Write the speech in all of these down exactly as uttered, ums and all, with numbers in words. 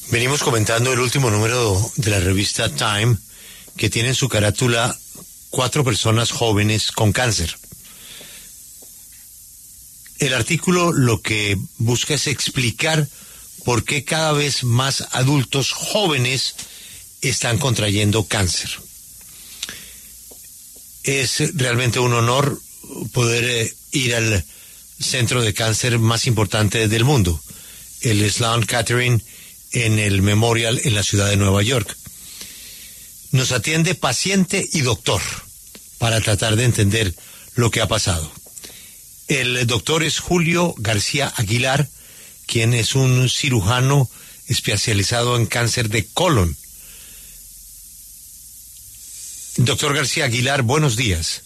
Venimos comentando el último número de la revista Time, que tiene en su carátula cuatro personas jóvenes con cáncer. El artículo lo que busca es explicar por qué cada vez más adultos jóvenes están contrayendo cáncer. Es realmente un honor poder eh, ir al centro de cáncer más importante del mundo, el Sloan Kettering, en el Memorial en la ciudad de Nueva York. Nos atiende paciente y doctor para tratar de entender lo que ha pasado. El doctor es Julio García Aguilar, quien es un cirujano especializado en cáncer de colon. Doctor García Aguilar, buenos días.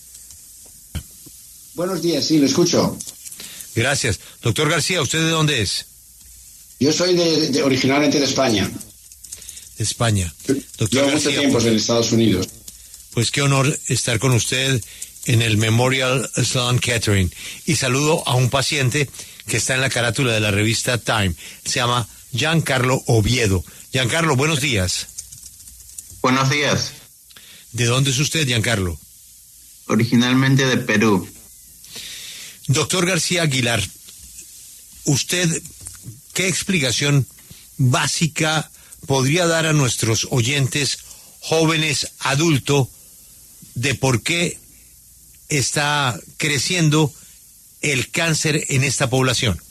Buenos días, sí, lo escucho. Gracias. Doctor García, ¿usted de dónde es? Yo soy de, de originalmente de España. De España. Doctor Llevo García, mucho tiempo en Estados Unidos. Pues qué honor estar con usted en el Memorial Sloan Kettering. Y saludo a un paciente que está en la carátula de la revista Time. Se llama Giancarlo Oviedo. Giancarlo, buenos días. Buenos días. ¿De dónde es usted, Giancarlo? Originalmente de Perú. Doctor García Aguilar, ¿usted qué explicación básica podría dar a nuestros oyentes jóvenes, adultos, de por qué está creciendo el cáncer en esta población?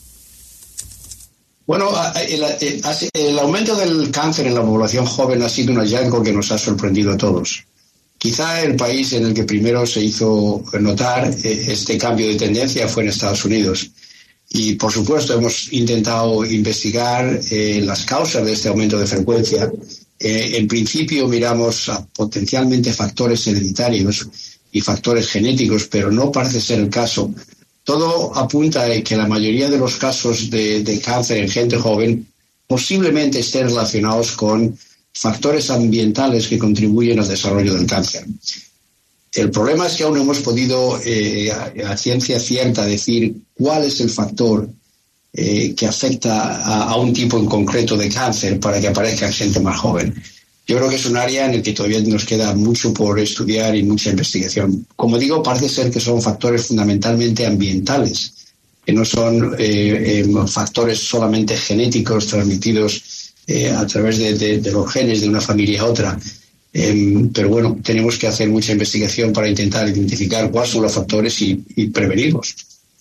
Bueno, el, el, el aumento del cáncer en la población joven ha sido un hallazgo que nos ha sorprendido a todos. Quizá el país en el que primero se hizo notar este cambio de tendencia fue en Estados Unidos. Y, por supuesto, hemos intentado investigar eh, las causas de este aumento de frecuencia. Eh, en principio miramos a potencialmente factores hereditarios y factores genéticos, pero no parece ser el caso. Todo apunta a que la mayoría de los casos de, de cáncer en gente joven posiblemente estén relacionados con factores ambientales que contribuyen al desarrollo del cáncer. El problema es que aún no hemos podido eh, a, a ciencia cierta decir cuál es el factor eh, que afecta a, a un tipo en concreto de cáncer para que aparezca en gente más joven. Yo creo que es un área en el que todavía nos queda mucho por estudiar y mucha investigación. Como digo, parece ser que son factores fundamentalmente ambientales, que no son eh, eh, factores solamente genéticos transmitidos eh, a través de, de, de los genes de una familia a otra. Eh, pero bueno, tenemos que hacer mucha investigación para intentar identificar cuáles son los factores y, y prevenirlos.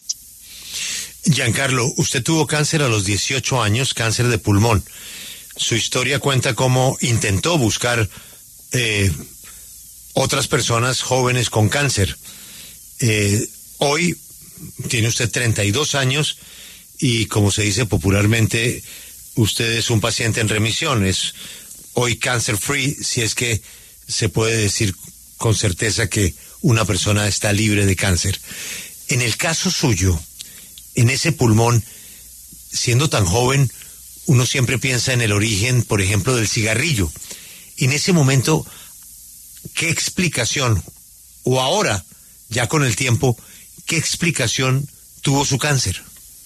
Giancarlo, usted tuvo cáncer a los dieciocho años, cáncer de pulmón. Su historia cuenta cómo intentó buscar eh, otras personas jóvenes con cáncer. Eh, hoy tiene usted treinta y dos años y, como se dice popularmente, usted es un paciente en remisión. Es hoy cancer free, si es que se puede decir con certeza que una persona está libre de cáncer. En el caso suyo, en ese pulmón, siendo tan joven, uno siempre piensa en el origen, por ejemplo, del cigarrillo. En ese momento, ¿qué explicación, o ahora, ya con el tiempo, qué explicación tuvo su cáncer?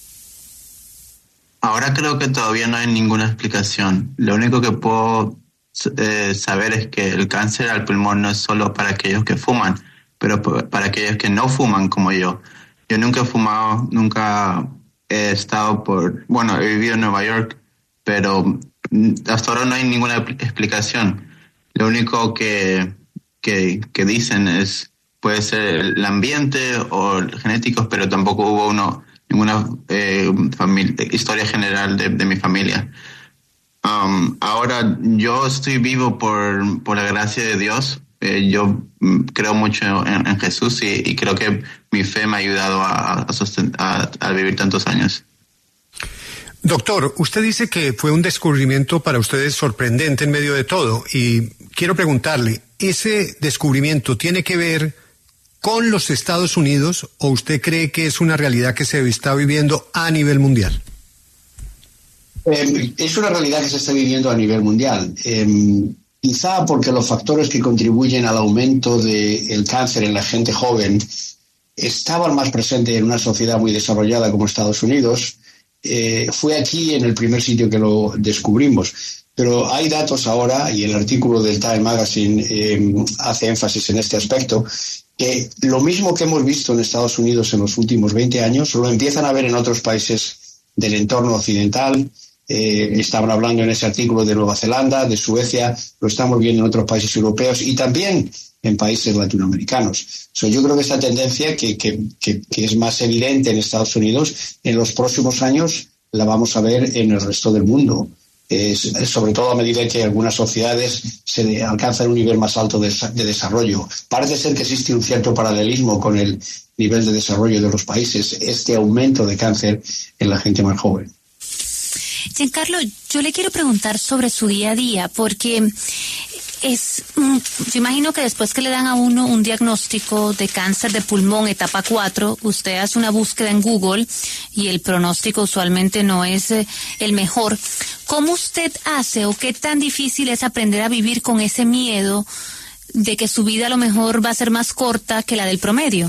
Ahora creo que todavía no hay ninguna explicación. Lo único que puedo eh, saber es que el cáncer al pulmón no es solo para aquellos que fuman, pero para aquellos que no fuman como yo. Yo nunca he fumado, nunca he estado por... Bueno, he vivido en Nueva York, pero hasta ahora no hay ninguna explicación. Lo único que, que, que dicen es, puede ser el ambiente o el genéticos, pero tampoco hubo uno, ninguna eh, familia, historia general de, de mi familia. Um, ahora yo estoy vivo por, por la gracia de Dios. Eh, yo creo mucho en, en Jesús y, y creo que mi fe me ha ayudado a, a, sosten- a, a vivir tantos años. Doctor, usted dice que fue un descubrimiento para ustedes sorprendente en medio de todo, y quiero preguntarle, ¿ese descubrimiento tiene que ver con los Estados Unidos o usted cree que es una realidad que se está viviendo a nivel mundial? Eh, es una realidad que se está viviendo a nivel mundial. Eh, quizá porque los factores que contribuyen al aumento del cáncer en la gente joven estaban más presentes en una sociedad muy desarrollada como Estados Unidos. Eh, fue aquí en el primer sitio que lo descubrimos. pero hay datos ahora, y el artículo del Time Magazine eh, hace énfasis en este aspecto, que lo mismo que hemos visto en Estados Unidos en los últimos veinte años, lo empiezan a ver en otros países del entorno occidental. Eh, estaban hablando en ese artículo de Nueva Zelanda, de Suecia, lo estamos viendo en otros países europeos y también en países latinoamericanos. So, yo creo que esta tendencia, que, que, que, que es más evidente en Estados Unidos, en los próximos años la vamos a ver en el resto del mundo. Es, sobre todo a medida que algunas sociedades se alcanzan un nivel más alto de, de desarrollo. Parece ser que existe un cierto paralelismo con el nivel de desarrollo de los países, este aumento de cáncer en la gente más joven. Giancarlo, yo le quiero preguntar sobre su día a día, porque es, yo imagino que después que le dan a uno un diagnóstico de cáncer de pulmón etapa cuatro, usted hace una búsqueda en Google y el pronóstico usualmente no es eh, el mejor. ¿Cómo usted hace o qué tan difícil es aprender a vivir con ese miedo de que su vida a lo mejor va a ser más corta que la del promedio?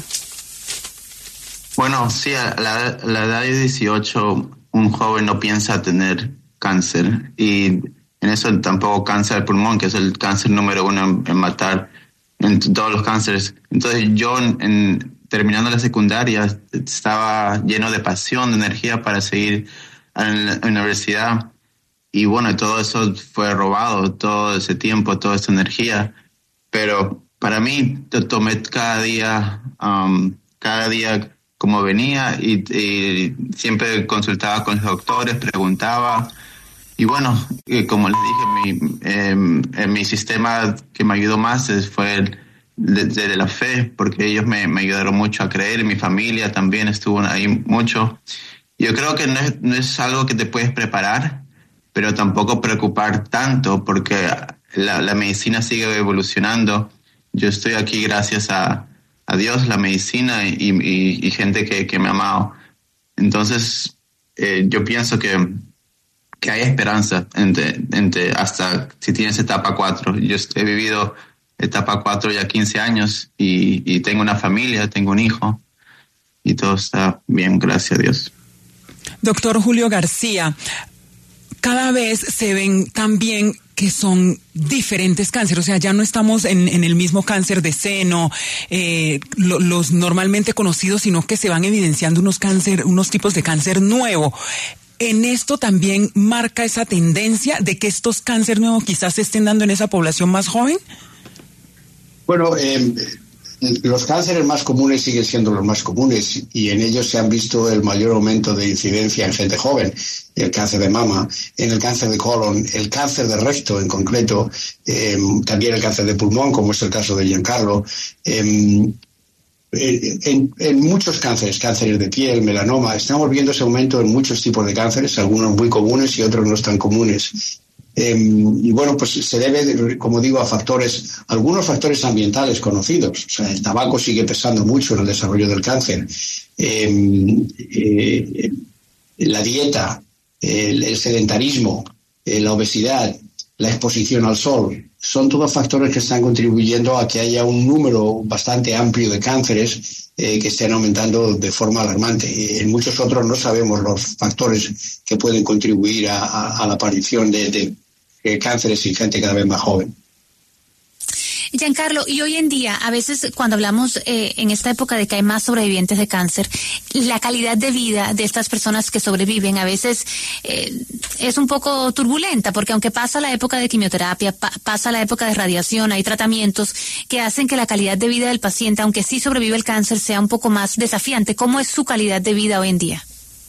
Bueno, sí, a la, a la edad de dieciocho un joven no piensa tener cáncer, y en eso tampoco cáncer de pulmón, que es el cáncer número uno en, en matar en todos los cánceres. Entonces yo, en, en, terminando la secundaria, estaba lleno de pasión, de energía para seguir en la universidad. Y bueno, todo eso fue robado, todo ese tiempo, toda esa energía. Pero para mí, tomé cada día, um, cada día como venía, y, y siempre consultaba con los doctores, preguntaba. Y bueno, como les dije, mi, eh, mi sistema que me ayudó más fue el de, de la fe, porque ellos me, me ayudaron mucho a creer, y mi familia también estuvo ahí mucho. Yo creo que no es, no es algo que te puedes preparar, pero tampoco preocupar tanto, porque la, la medicina sigue evolucionando. Yo estoy aquí gracias a, a Dios, la medicina y, y, y gente que, que me ha amado. Entonces, eh, yo pienso que que hay esperanza entre, entre hasta si tienes etapa cuatro. Yo he vivido etapa cuatro ya quince años y, y tengo una familia, tengo un hijo y todo está bien, gracias a Dios. Doctor Julio García, cada vez se ven también que son diferentes cánceres, o sea, ya no estamos en, en el mismo cáncer de seno, eh, lo, los normalmente conocidos, sino que se van evidenciando unos cáncer, unos tipos de cáncer nuevo. ¿En esto también marca esa tendencia de que estos cánceres nuevos quizás se estén dando en esa población más joven? Bueno, eh, los cánceres más comunes siguen siendo los más comunes, y en ellos se han visto el mayor aumento de incidencia en gente joven. El cáncer de mama, en el cáncer de colon, el cáncer de recto en concreto, eh, también el cáncer de pulmón, como es el caso de Giancarlo. Eh, En, en muchos cánceres, cánceres de piel, melanoma, estamos viendo ese aumento en muchos tipos de cánceres, algunos muy comunes y otros no tan comunes. Eh, y bueno, pues se debe, como digo, a factores, algunos factores ambientales conocidos. O sea, el tabaco sigue pesando mucho en el desarrollo del cáncer. Eh, eh, la dieta, el, el sedentarismo, eh, la obesidad, la exposición al sol, son todos factores que están contribuyendo a que haya un número bastante amplio de cánceres eh, que estén aumentando de forma alarmante. En muchos otros no sabemos los factores que pueden contribuir a, a, a la aparición de, de, de cánceres en gente cada vez más joven. Giancarlo, y hoy en día, a veces cuando hablamos eh, en esta época de que hay más sobrevivientes de cáncer, la calidad de vida de estas personas que sobreviven a veces eh, es un poco turbulenta, porque aunque pasa la época de quimioterapia, pa- pasa la época de radiación, hay tratamientos que hacen que la calidad de vida del paciente, aunque sí sobrevive el cáncer, sea un poco más desafiante. ¿Cómo es su calidad de vida hoy en día?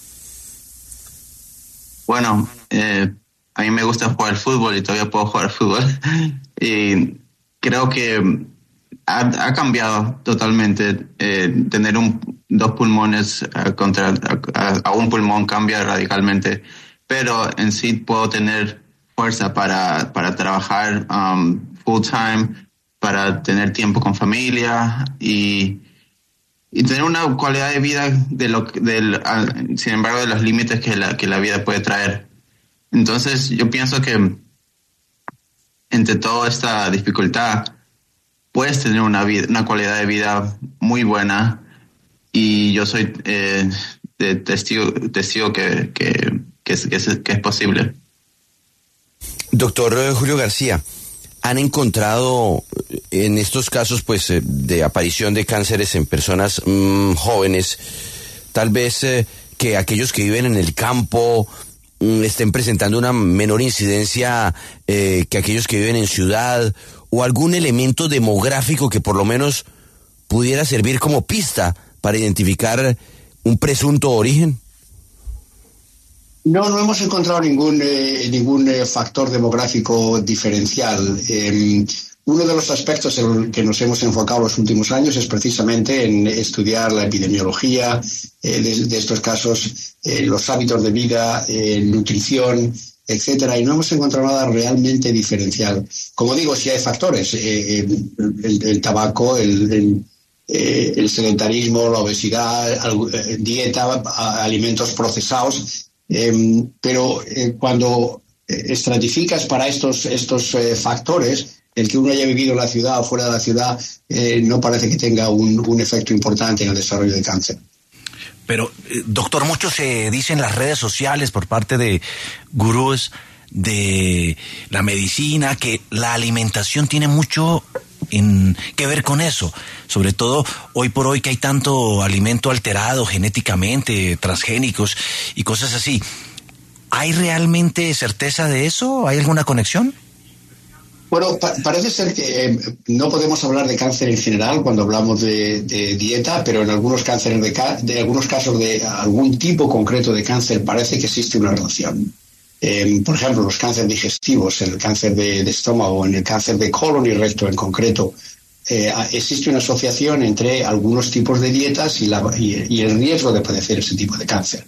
Bueno, eh, a mí me gusta jugar fútbol y todavía puedo jugar fútbol. Y creo que ha, ha cambiado totalmente. Eh, tener un, dos pulmones uh, contra a, a un pulmón cambia radicalmente, pero en sí puedo tener fuerza para, para trabajar um, full time, para tener tiempo con familia y, y tener una calidad de vida de lo, del, uh, sin embargo, de los límites que la, que la vida puede traer. Entonces yo pienso que entre toda esta dificultad puedes tener una vida, una calidad de vida muy buena, y yo soy eh, de testigo, testigo que, que, que, es, que, es, que es posible. Doctor Julio García, ¿han encontrado en estos casos pues de aparición de cánceres en personas mmm, jóvenes, tal vez eh, que aquellos que viven en el campo mmm, estén presentando una menor incidencia eh, que aquellos que viven en ciudad, o algún elemento demográfico que por lo menos pudiera servir como pista para identificar un presunto origen? No, no hemos encontrado ningún eh, ningún eh, factor demográfico diferencial. Eh, uno de los aspectos en los que nos hemos enfocado los últimos años es precisamente en estudiar la epidemiología eh, de, de estos casos, eh, los hábitos de vida, eh, nutrición, etcétera, y no hemos encontrado nada realmente diferencial. Como digo, sí hay factores, eh, el, el tabaco, el, el, eh, el sedentarismo, la obesidad, dieta, alimentos procesados. Eh, pero eh, cuando estratificas para estos, estos eh, factores, el que uno haya vivido en la ciudad o fuera de la ciudad eh, no parece que tenga un, un efecto importante en el desarrollo de cáncer. Pero, eh, doctor, mucho se dice en las redes sociales por parte de gurús de la medicina que la alimentación tiene mucho en que ver con eso, sobre todo hoy por hoy que hay tanto alimento alterado genéticamente, transgénicos y cosas así. ¿Hay realmente certeza de eso? ¿Hay alguna conexión? Bueno, pa- parece ser que eh, no podemos hablar de cáncer en general cuando hablamos de, de dieta, pero en algunos cánceres de, ca- de algunos casos de algún tipo concreto de cáncer parece que existe una relación. Eh, por ejemplo, los cánceres digestivos, el cáncer de, de estómago, en el cáncer de colon y recto en concreto, eh, existe una asociación entre algunos tipos de dietas y, la, y, y el riesgo de padecer ese tipo de cáncer.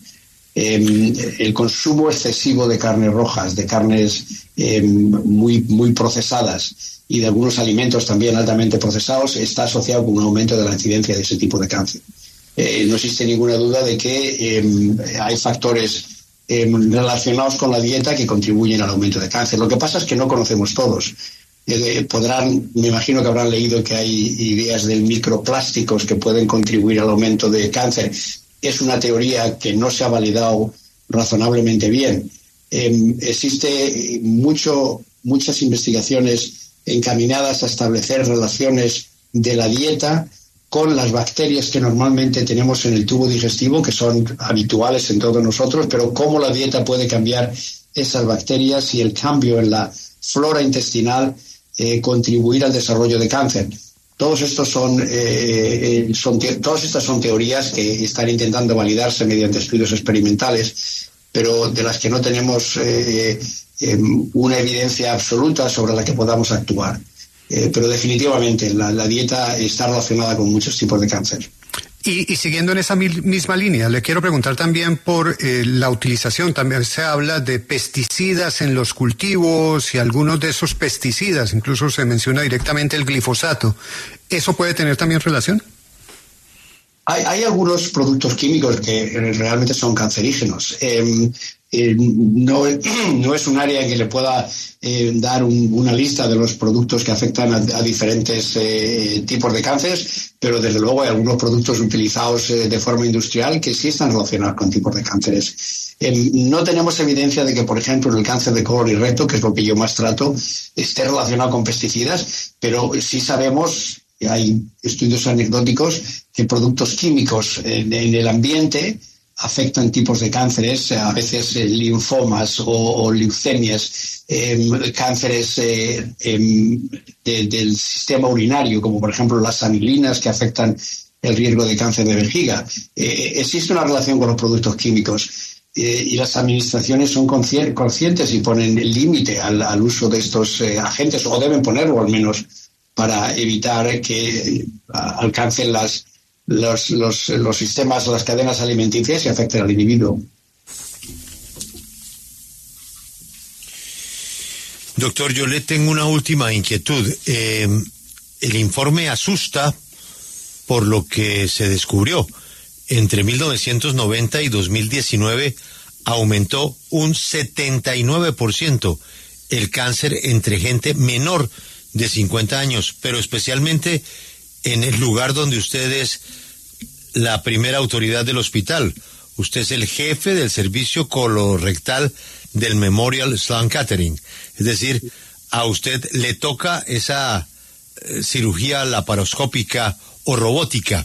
Eh, el consumo excesivo de carnes rojas, de carnes eh, muy, muy procesadas y de algunos alimentos también altamente procesados está asociado con un aumento de la incidencia de ese tipo de cáncer. Eh, no existe ninguna duda de que eh, hay factores Eh, relacionados con la dieta que contribuyen al aumento de cáncer. Lo que pasa es que no conocemos todos. Eh, podrán, me imagino que habrán leído que hay ideas de microplásticos que pueden contribuir al aumento de cáncer. Es una teoría que no se ha validado razonablemente bien. Eh, existe mucho, muchas investigaciones encaminadas a establecer relaciones de la dieta con las bacterias que normalmente tenemos en el tubo digestivo, que son habituales en todos nosotros, pero cómo la dieta puede cambiar esas bacterias y el cambio en la flora intestinal eh, contribuir al desarrollo de cáncer. Todos estos son, eh, son te- todas estas son teorías que están intentando validarse mediante estudios experimentales, pero de las que no tenemos eh, eh, una evidencia absoluta sobre la que podamos actuar. Eh, pero definitivamente la, la dieta está relacionada con muchos tipos de cáncer. Y, y siguiendo en esa mil, misma línea, le quiero preguntar también por eh, la utilización. También se habla de pesticidas en los cultivos y algunos de esos pesticidas, incluso se menciona directamente el glifosato. ¿Eso puede tener también relación? Hay, hay algunos productos químicos que realmente son cancerígenos. Eh, eh, no, no es un área en que le pueda eh, dar un, una lista de los productos que afectan a, a diferentes eh, tipos de cánceres, pero desde luego hay algunos productos utilizados eh, de forma industrial que sí están relacionados con tipos de cánceres. Eh, no tenemos evidencia de que, por ejemplo, el cáncer de colon y recto, que es lo que yo más trato, esté relacionado con pesticidas, pero sí sabemos, hay estudios anecdóticos, que productos químicos en, en el ambiente afectan tipos de cánceres, a veces eh, linfomas o, o leucemias, eh, cánceres eh, eh, de, del sistema urinario, como por ejemplo las anilinas que afectan el riesgo de cáncer de vejiga. Eh, existe una relación con los productos químicos eh, y las administraciones son consci- conscientes y ponen el límite al, al uso de estos eh, agentes, o deben ponerlo al menos, para evitar que eh, alcancen las Los, los, los sistemas, las cadenas alimenticias y afecten al individuo. Doctor, yo le tengo una última inquietud. Eh, el informe asusta por lo que se descubrió. Entre mil novecientos noventa y dos mil diecinueve aumentó un setenta y nueve por ciento el cáncer entre gente menor de cincuenta años, pero especialmente en el lugar donde usted es la primera autoridad del hospital. Usted es el jefe del servicio colorectal del Memorial Sloan Kettering. Es decir, a usted le toca esa eh, cirugía laparoscópica o robótica.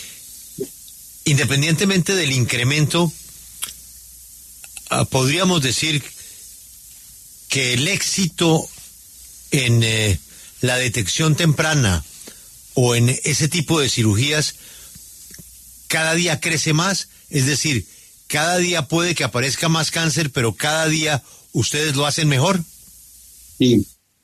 Independientemente del incremento, uh, podríamos decir que el éxito en eh, la detección temprana o en ese tipo de cirugías cada día crece más, es decir, cada día puede que aparezca más cáncer, pero cada día ustedes lo hacen mejor. Sí.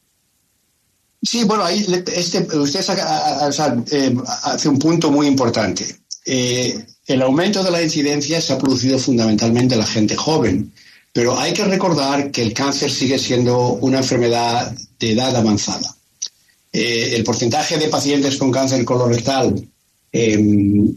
Sí, bueno, ahí este, usted saca, o sea, eh, hace un punto muy importante. Eh, el aumento de la incidencia se ha producido fundamentalmente en la gente joven, pero hay que recordar que el cáncer sigue siendo una enfermedad de edad avanzada. Eh, el porcentaje de pacientes con cáncer colorectal, eh,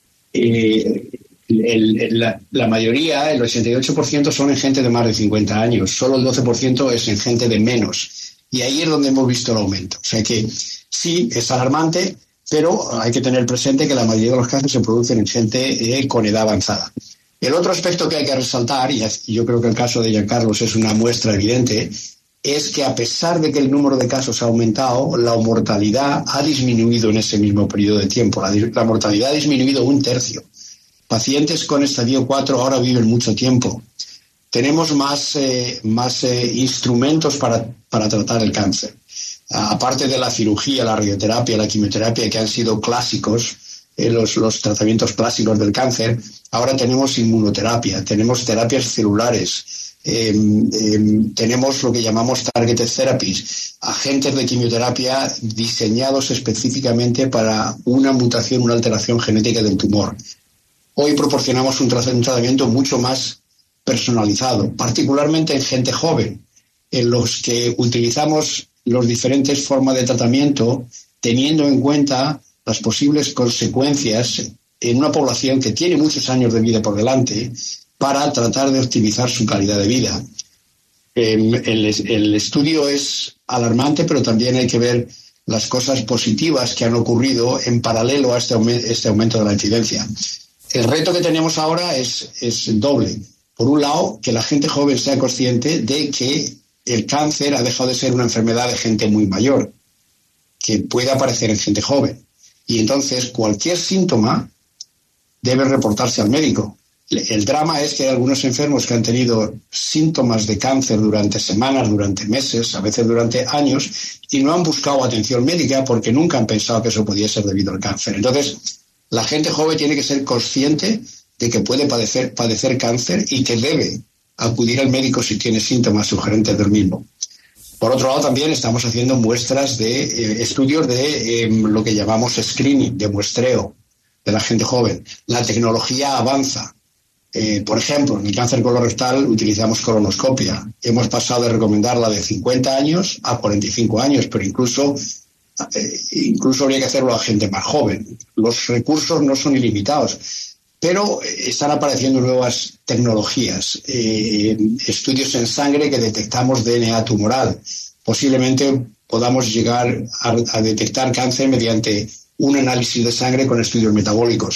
eh, el, el, la, la mayoría, el ochenta y ocho por ciento, son en gente de más de cincuenta años, solo el doce por ciento es en gente de menos. Y ahí es donde hemos visto el aumento. O sea que sí, es alarmante, pero hay que tener presente que la mayoría de los casos se producen en gente eh, con edad avanzada. El otro aspecto que hay que resaltar, y yo creo que el caso de Giancarlo es una muestra evidente, es que a pesar de que el número de casos ha aumentado, la mortalidad ha disminuido en ese mismo periodo de tiempo. La, la mortalidad ha disminuido un tercio. Pacientes con estadio cuatro ahora viven mucho tiempo. Tenemos más, eh, más eh, instrumentos para, para tratar el cáncer. Aparte de la cirugía, la radioterapia, la quimioterapia, que han sido clásicos, eh, los, los tratamientos clásicos del cáncer, ahora tenemos inmunoterapia, tenemos terapias celulares, eh, eh, tenemos lo que llamamos targeted therapies, agentes de quimioterapia diseñados específicamente para una mutación, una alteración genética del tumor. Hoy proporcionamos un, tra- un tratamiento mucho más personalizado, particularmente en gente joven, en los que utilizamos las diferentes formas de tratamiento teniendo en cuenta las posibles consecuencias en una población que tiene muchos años de vida por delante para tratar de optimizar su calidad de vida. Eh, el, el estudio es alarmante, pero también hay que ver las cosas positivas que han ocurrido en paralelo a este, aument- este aumento de la incidencia. El reto que tenemos ahora es, es doble. Por un lado, que la gente joven sea consciente de que el cáncer ha dejado de ser una enfermedad de gente muy mayor, que puede aparecer en gente joven. Y entonces cualquier síntoma debe reportarse al médico. El drama es que hay algunos enfermos que han tenido síntomas de cáncer durante semanas, durante meses, a veces durante años, y no han buscado atención médica porque nunca han pensado que eso podía ser debido al cáncer. Entonces, la gente joven tiene que ser consciente de que puede padecer, padecer cáncer y que debe acudir al médico si tiene síntomas sugerentes del mismo. Por otro lado, también estamos haciendo muestras de eh, estudios de eh, lo que llamamos screening, de muestreo de la gente joven. La tecnología avanza. Eh, por ejemplo, en el cáncer colorectal utilizamos colonoscopia. Hemos pasado de recomendarla de cincuenta años a cuarenta y cinco años, pero incluso, eh, incluso habría que hacerlo a gente más joven. Los recursos no son ilimitados. Pero están apareciendo nuevas tecnologías, eh, estudios en sangre que detectamos D N A tumoral. Posiblemente podamos llegar a, a detectar cáncer mediante un análisis de sangre con estudios metabólicos.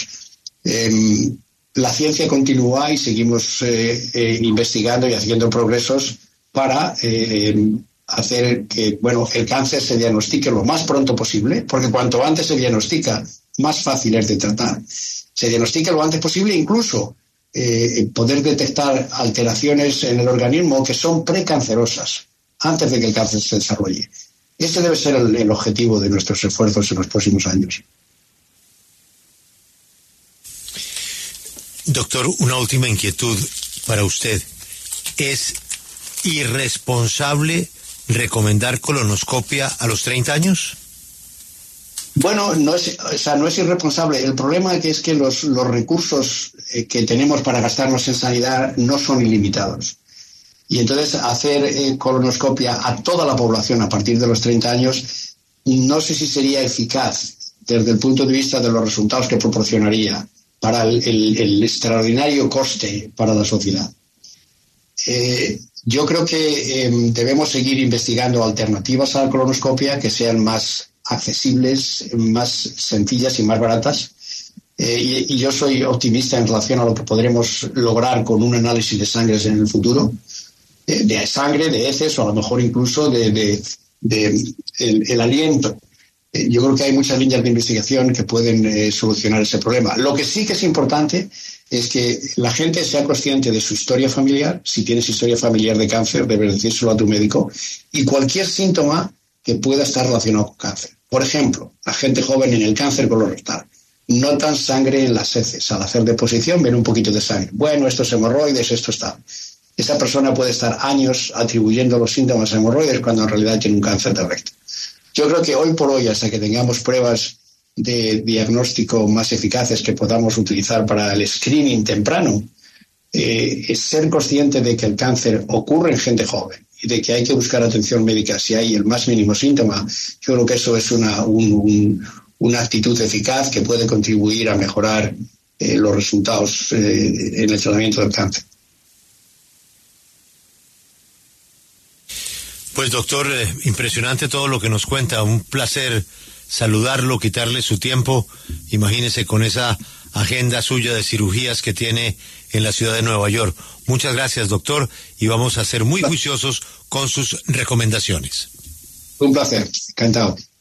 Eh, la ciencia continúa y seguimos eh, eh, investigando y haciendo progresos para eh, hacer que bueno, el cáncer se diagnostique lo más pronto posible, porque cuanto antes se diagnostica, más fácil es de tratar. Se diagnostique lo antes posible, incluso eh, poder detectar alteraciones en el organismo que son precancerosas antes de que el cáncer se desarrolle. Este debe ser el, el objetivo de nuestros esfuerzos en los próximos años. Doctor, una última inquietud para usted. ¿Es irresponsable recomendar colonoscopia a los treinta años? Bueno, no es, o sea, no es irresponsable. El problema es que los, los recursos eh, que tenemos para gastarnos en sanidad no son ilimitados. Y entonces hacer eh, colonoscopia a toda la población a partir de los treinta años no sé si sería eficaz desde el punto de vista de los resultados que proporcionaría para el, el, el extraordinario coste para la sociedad. Eh, yo creo que eh, debemos seguir investigando alternativas a la colonoscopia que sean más accesibles, más sencillas y más baratas. Eh, y, y yo soy optimista en relación a lo que podremos lograr con un análisis de sangre en el futuro. de, de sangre, de heces o a lo mejor incluso de, de, de el, el aliento. Eh, yo creo que hay muchas líneas de investigación que pueden eh, solucionar ese problema. Lo que sí que es importante es que la gente sea consciente de su historia familiar. Si tienes historia familiar de cáncer, debes decírselo a tu médico, y cualquier síntoma que pueda estar relacionado con cáncer. Por ejemplo, la gente joven en el cáncer colorectal notan sangre en las heces. Al hacer deposición ven un poquito de sangre. Bueno, esto es hemorroides, esto está. Esa persona puede estar años atribuyendo los síntomas a hemorroides cuando en realidad tiene un cáncer de recto. Yo creo que hoy por hoy, hasta que tengamos pruebas de diagnóstico más eficaces que podamos utilizar para el screening temprano, eh, es ser consciente de que el cáncer ocurre en gente joven y de que hay que buscar atención médica si hay el más mínimo síntoma. Yo creo que eso es una, un, un, una actitud eficaz que puede contribuir a mejorar eh, los resultados eh, en el tratamiento del cáncer. Pues doctor, eh, impresionante todo lo que nos cuenta, un placer saludarlo, quitarle su tiempo, imagínese con esa agenda suya de cirugías que tiene en la ciudad de Nueva York. Muchas gracias, doctor, y vamos a ser muy juiciosos con sus recomendaciones. Un placer, encantado.